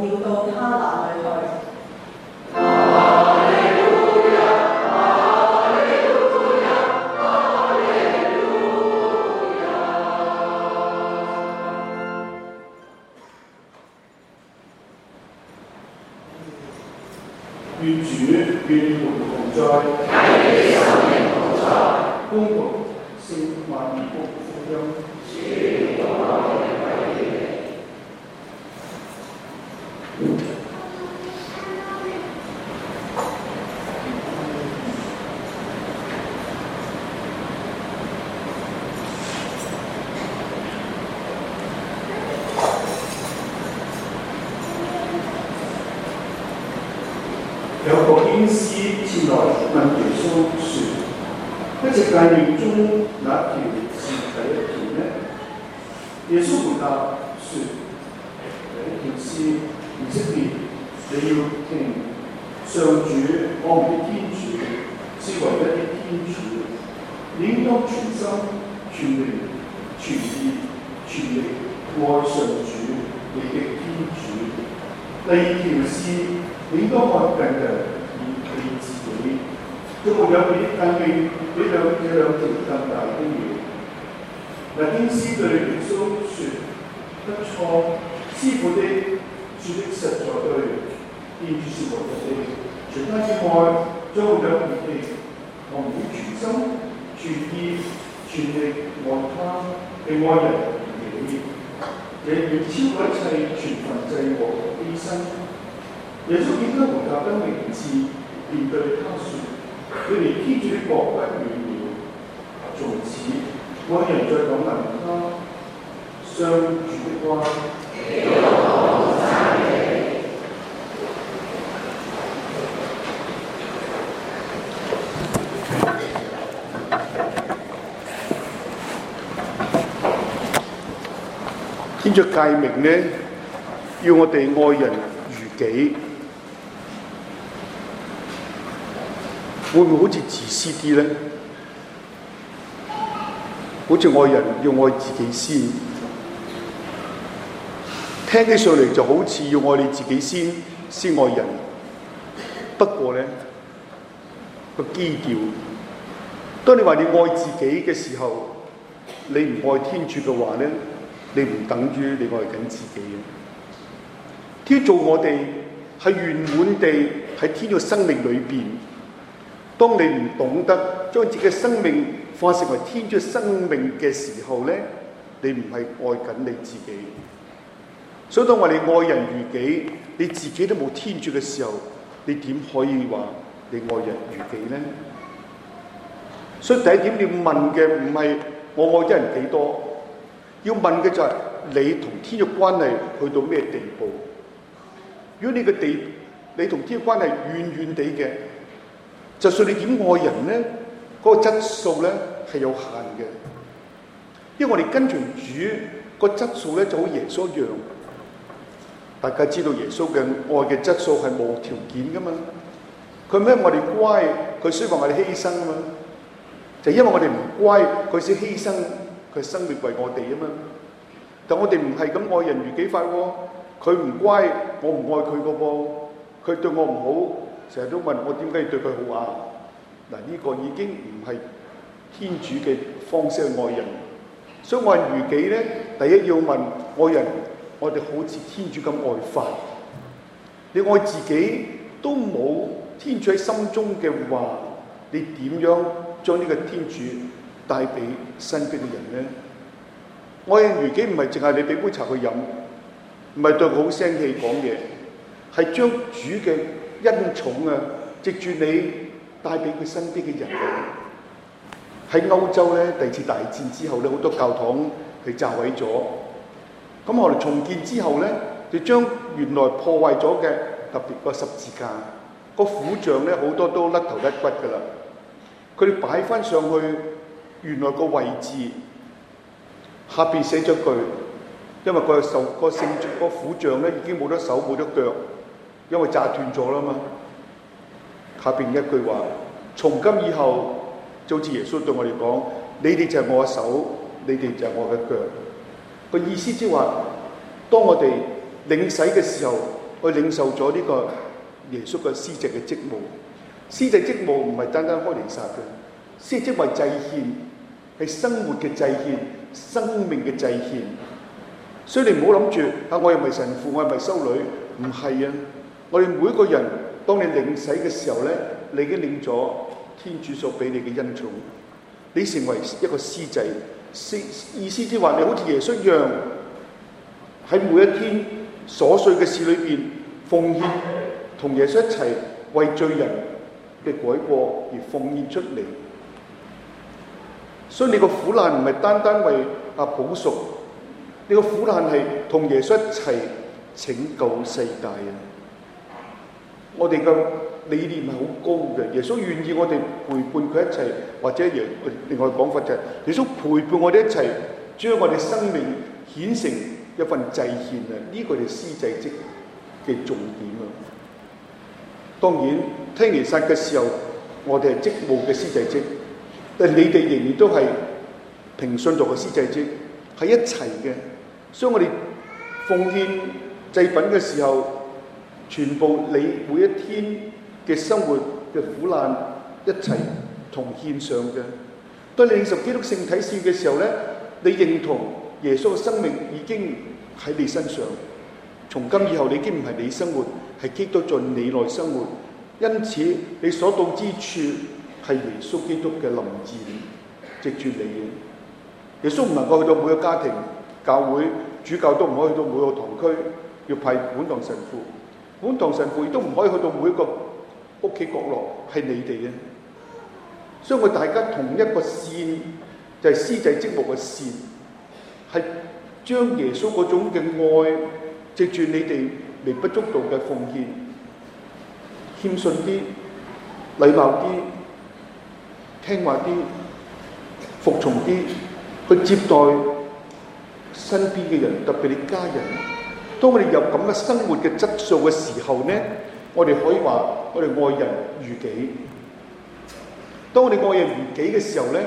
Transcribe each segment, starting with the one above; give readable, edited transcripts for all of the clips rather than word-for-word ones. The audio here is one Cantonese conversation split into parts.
要到他那裏去。 願主與你們同在，恭讀聖馬爾谷福音。有個經師前來問耶穌說：一隻誡命中哪條是第一條呢？耶穌回答說：第一條是以色列，你要聽上主我們的天主是唯一的天主，你應當全心、全靈、全意、全力愛上主你的天主。第二條是你應當愛近人以你自己，都沒有比誡命比這兩條更大的了。那經師對耶穌說：不錯，師傅的說的實在對，天主是唯一的，除他之外，將沒有別的。我們要全心、全意、全力愛他，並愛人如己，這遠超過一切全燔祭和犧牲。耶穌見他回答得明智，便對他說：你離天主的國不遠了。從此，外人再講問他上主的話。天主誡命呢，要我哋愛人如己。會唔會好似自私啲呢？好似愛人要愛自己先，聽起上嚟就好似要愛你自己先愛人。不過呢，個基調，當你話你愛自己嘅時候，你唔愛天主嘅話呢，你唔等於你愛緊自己嘅。天造我哋係圓滿地喺天嘅生命裏邊。當你唔懂得將自己嘅生命化成為天主嘅生命嘅時候呢，你唔係愛緊你自己。所以當我哋愛人如己，你自己都冇天主嘅時候，你點可以話你愛人如己呢？所以第一點你要問嘅唔係我愛一人幾多，要問嘅就係你同天主關係去到咩地步。如果你同天主關係遠遠地嘅，就算你點愛人呢，嗰個質素呢係有限嘅，因為我哋跟隨主個質素呢就好耶穌一樣。大家知道耶穌嘅愛嘅質素係無條件噶嘛，佢唔係我哋乖，佢需要我哋犧牲啊嘛，就因為我哋唔乖，佢先犧牲佢生命為我哋啊嘛。但我哋唔係咁愛人如己法喎，佢唔乖，我唔愛佢個噃，佢對我唔好。成日都問我點解要對佢好啊？嗱，呢個已經唔係天主嘅方式去愛人。所以愛人如己咧，第一要問愛人，我哋好似天主咁愛法。你愛自己都冇天主喺心中嘅話，你點樣將呢個天主帶俾身邊嘅人咧？愛人如己唔係淨係你俾杯茶佢飲，唔係對佢好聲氣講嘢，係將主嘅恩寵啊，藉住你帶俾佢身邊嘅人。喺歐洲咧，第二次大戰之後咧，好多教堂被炸毀咗。咁我哋重建之後咧，就將原來破壞咗嘅特別個十字架、個苦像咧，好多都甩頭甩骨㗎啦。佢哋擺翻上去原來個位置，下邊寫咗句，因為個聖個苦像咧已經冇得手冇得腳。因為炸斷咗啦嘛，下邊一句話：從今以後，就好似耶穌對我哋講，你哋就係我嘅手，你哋就係我嘅腳。個意思即係話，當我哋領洗嘅時候， 我領受咗呢個耶穌嘅司祭嘅職務。司祭職務唔係單單開彌撒嘅，司祭職為祭獻，係生活嘅祭獻，生命嘅祭獻。所以你唔好諗住我又唔係神父，我又唔係修女，唔係啊！我哋每個人，當你領洗嘅時候咧，你已經領咗天主所俾你嘅恩寵，你成為一個司祭。意思即係話你好似耶穌一樣，喺每一天瑣碎嘅事裏邊奉獻，同耶穌一齊為罪人嘅改過而奉獻出嚟。所以你個苦難唔係單單為補贖，你個苦難係同耶穌一齊拯救世界啊！我哋嘅理念係好高嘅，耶穌願意我哋陪伴佢一齊，或者另外講法就係耶穌陪伴我哋一齊，將我哋生命顯成一份祭獻啊！呢個係司祭職嘅重點啊！當然聽彌撒嘅時候，我哋係職務嘅司祭職，但係你哋仍然都係平信徒嘅司祭職，係一齊嘅。所以我哋奉獻祭品嘅時候，全部你每一天嘅生活嘅苦難一齊同獻上嘅。當你領受基督聖體聖嘅時候咧，你認同耶穌嘅生命已經喺你身上，從今以後你已經唔係你生活，係基督在你內生活。因此你所到之處係耶穌基督嘅臨現，藉住你嘅。耶穌唔能夠去到每個家庭、教會、主教都唔可以去到每個堂區，要派本堂神父。本堂神父亦都唔可以去到每一個屋企角落，係你哋嘅。所以我大家同一個線，就係司祭職務嘅線，係將耶穌嗰種嘅愛，藉住你哋微不足道嘅奉獻，謙遜啲、禮貌啲、聽話啲、服從啲，去接待身邊嘅人，特別你家人。當我哋有咁嘅生活嘅質素嘅時候呢，我哋可以話我哋愛人如己。當我哋愛人如己嘅時候呢，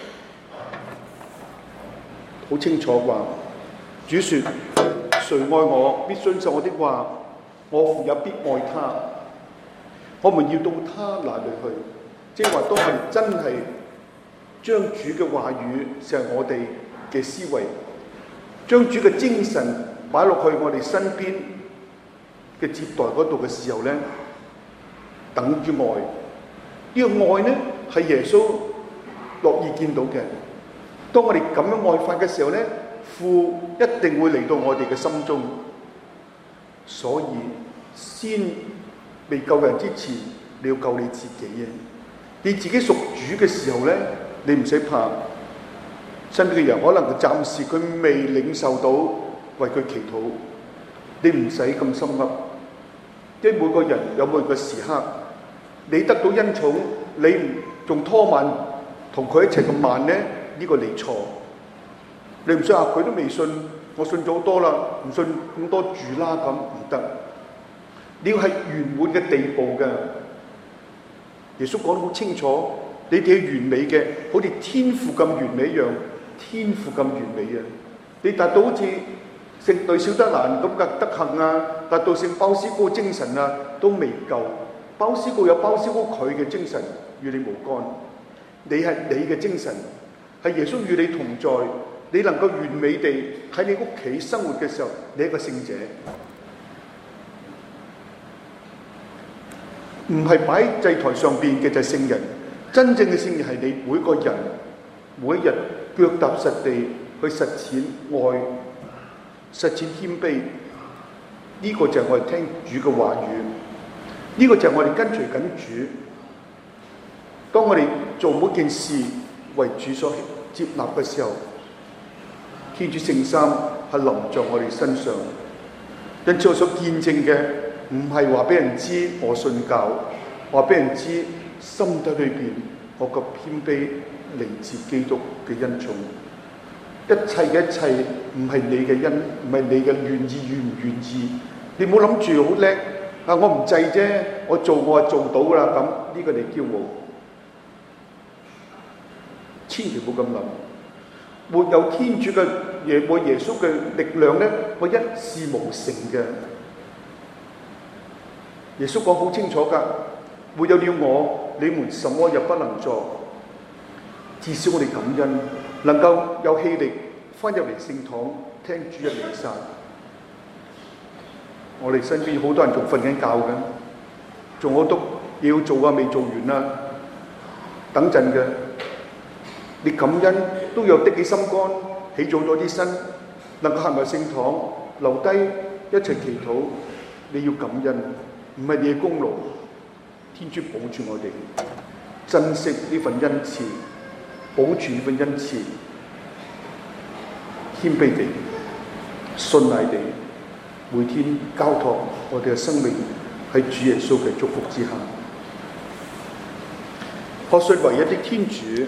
好清楚話，主說：誰愛我，必遵守我的話，我父也必愛他。我們要到他那裏去，即係話，當我哋真係將主嘅話語成為我哋嘅思維，將主嘅精神擺落去我哋身邊嘅接待嗰度嘅時候咧，等於愛。呢個愛咧係耶穌樂意見到嘅。當我哋咁樣愛法嘅時候咧，父一定會嚟到我哋嘅心中。所以先未救人之前，你要救你自己啊！你自己屬主嘅時候咧，你唔使怕身邊嘅人可能佢暫時佢未領受到，為佢祈禱，你唔使咁心噏。即係每個人有每個時刻，你得到恩寵，你唔仲拖慢同佢一齊咁慢咧？呢個你錯。你唔想話佢都未信，我信咗好多啦，唔信咁多住啦，咁唔得。你要係圓滿嘅地步嘅。耶穌講得好清楚，你哋係完美嘅，好似天父咁完美一樣，天父咁完美啊！你達到好似聖對小德蘭咁嘅德行啊，達到聖鮑思高精神啊，都未夠。鮑思高有鮑思高佢嘅精神，與你無干。你係你嘅精神，係耶穌與你同在。你能夠完美地喺你屋企生活嘅時候，你係一個聖者，唔係擺喺祭台上邊嘅就係聖人。真正嘅聖人係你每個人每一日腳踏實地去實踐愛、實踐謙卑。呢個就係我哋聽主嘅話語，呢個就係我哋跟隨緊主。當我哋做每件事為主所接納嘅時候，天主聖三係臨在我哋身上。因此我所見證嘅唔係話俾人知我信教，話俾人知心底裏邊我個謙卑嚟自基督嘅恩寵。一切嘅一切唔係你嘅恩，唔係你嘅願意與唔願意。你唔好諗住好叻啊！我唔制啫，我做我係做到噶啦。咁呢個你驕傲，千祈唔好咁諗。沒有天主嘅嘢，冇耶穌嘅力量咧，我一事無成嘅。 耶穌講好清楚㗎，沒有了我，你們什麼也不能做。至少我哋感恩，能夠有氣力翻入嚟聖堂聽主日彌撒。我哋身邊好多人仲瞓緊覺緊，仲好多嘢要做啊，未做完啊，等陣嘅。你感恩都有的起心肝，起早咗啲身，能夠行入聖堂，留低一齊祈禱。你要感恩，唔係你嘅功勞。天主保住我哋，珍惜呢份恩賜，保住呢份恩賜，謙卑地、信賴地，每天交託我哋嘅生命喺主耶穌嘅祝福之下。學説唯一的天主，